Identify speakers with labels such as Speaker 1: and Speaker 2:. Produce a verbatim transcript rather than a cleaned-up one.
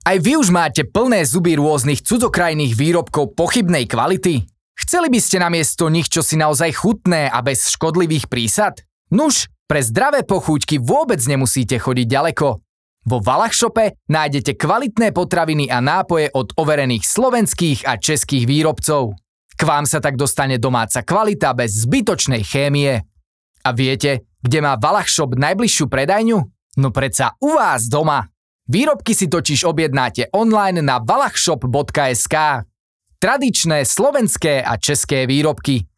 Speaker 1: Aj vy už máte plné zuby rôznych cudzokrajných výrobkov pochybnej kvality? Chceli by ste namiesto nich čosi naozaj chutné a bez škodlivých prísad? Nuž, pre zdravé pochúťky vôbec nemusíte chodiť ďaleko. Vo Valachshope nájdete kvalitné potraviny a nápoje od overených slovenských a českých výrobcov. K vám sa tak dostane domáca kvalita bez zbytočnej chémie. A viete, kde má Valachshop najbližšiu predajňu? No predsa u vás doma. Výrobky si totiž objednáte online na valachshop bodka es ká. Tradičné slovenské a české výrobky.